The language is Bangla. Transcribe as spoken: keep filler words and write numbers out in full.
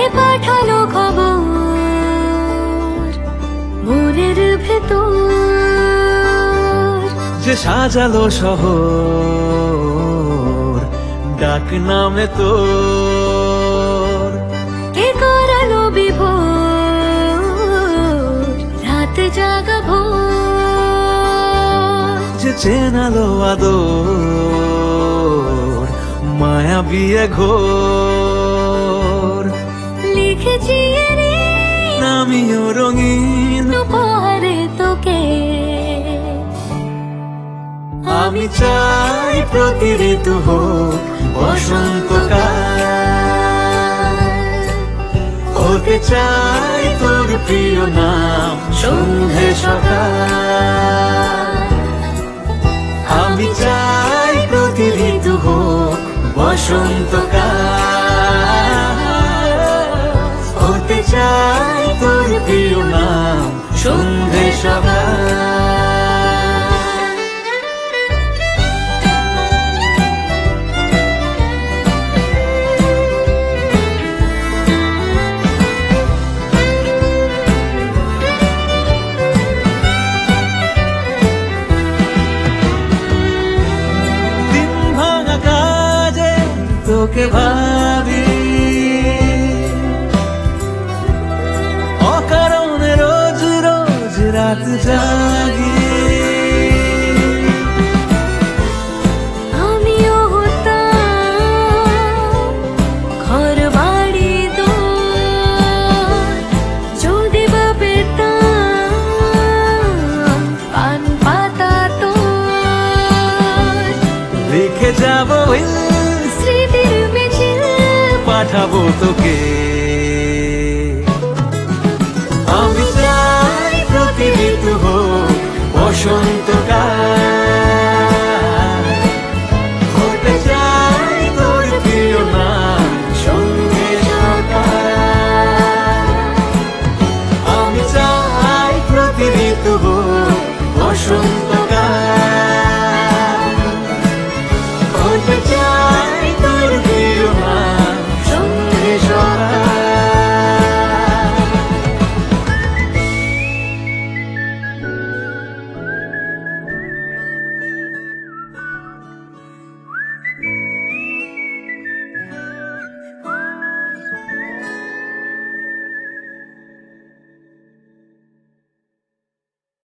পাঠালো খবর মনের ভেতর, যে সাজালো শহর ডাক নামে তোর। কে করালো বিভোর রাত জাগা ভোর, যে চেনালো আদর মায়া বিয়ে ঘোর। লিখেছি আমিও রঙিন উপহারে তোকে, আমি চাই প্রতি ঋতু হোক বসন্তকাল। হতে চাই তোর প্রিয় নাম সন্ধে সকাল। আমি চাই প্রতি ঋতু হোক বসন্তকাল। হতে চাই তোর প্রিয় নাম সন্ধে সকাল। তোকে ভাবি অকারণে রোজ রোজ রাত জাগি। আমিও হতাম ঘর বাড়ি দোর, যদি বা পেতাম পান পাতা তোর। লিখে যাবো স্মৃতির মিছিল পাঠাবো তোকে। আমি চাই প্রতি ঋতু হোক বসন্ত